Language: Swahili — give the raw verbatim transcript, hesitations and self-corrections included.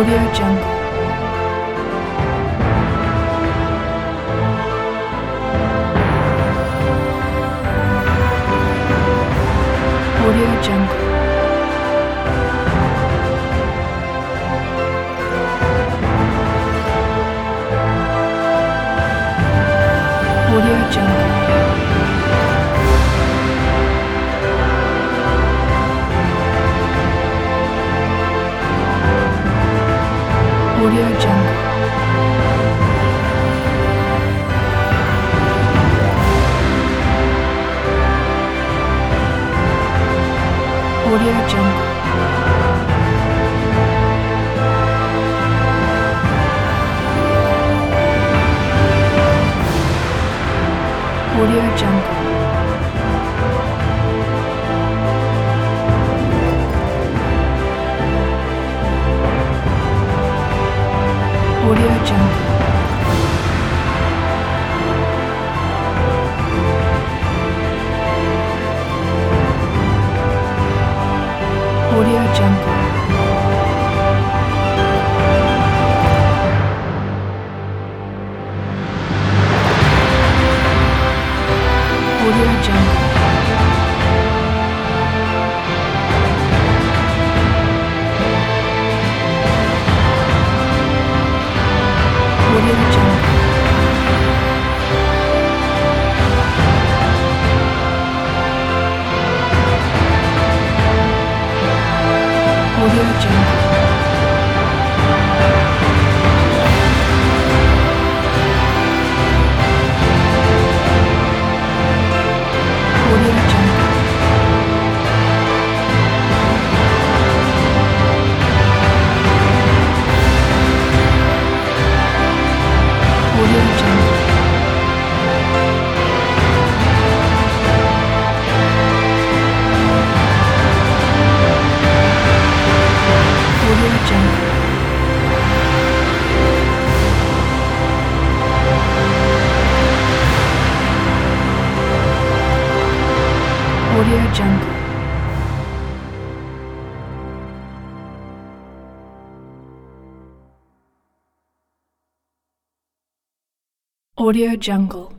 Audio Jungle. Audio Jungle. Audio Jungle. Audio Jungle. Audio Jungle. Audio Jungle. Audio Jungle. Audio Jungle. Audio Jungle. Audio Jungle. Audio Jungle. Audio Jungle. Audio Jungle. Audio Jungle. Audio Jungle. Audio Jungle.